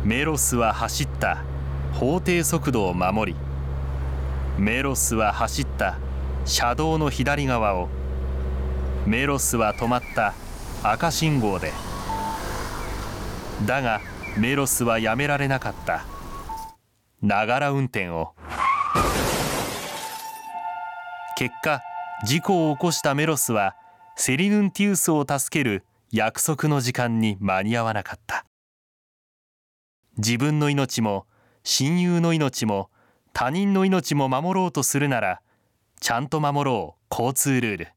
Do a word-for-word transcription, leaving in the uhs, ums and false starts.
メロスは走った。法定速度を守り、メロスは走った車道の左側を、メロスは止まった赤信号で。だがメロスはやめられなかった。ながら運転を。結果、事故を起こしたメロスはセリヌンティウスを助ける約束の時間に間に合わなかった。自分の命も親友の命も他人の命も守ろうとするなら、ちゃんと守ろう交通ルール。